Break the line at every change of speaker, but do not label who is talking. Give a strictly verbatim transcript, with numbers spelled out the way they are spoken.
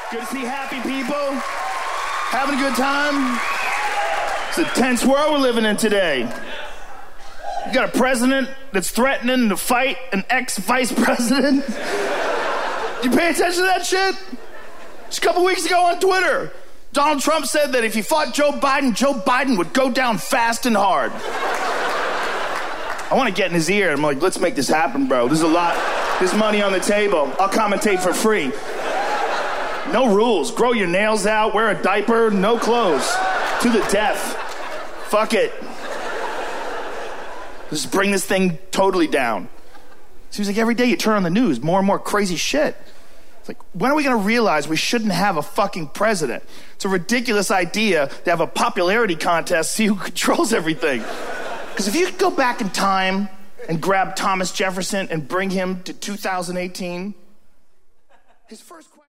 Good to see happy people. Having a good time. It's a tense world we're living in today. You got a president that's threatening to fight an ex-vice president. You pay attention to that shit? Just a couple weeks ago on Twitter, Donald Trump said that if he fought Joe Biden, Joe Biden would go down fast and hard. I want to get in his ear. I'm like, let's make this happen, bro. There's a lot. There's money on the table. I'll commentate for free. No rules. Grow your nails out. Wear a diaper. No clothes. To the death. Fuck it. Just bring this thing totally down. Seems like every day you turn on the news, more and more crazy shit. It's like, when are we going to realize we shouldn't have a fucking president? It's a ridiculous idea to have a popularity contest, see who controls everything. Because if you could go back in time and grab Thomas Jefferson and bring him to two thousand eighteen, his first question...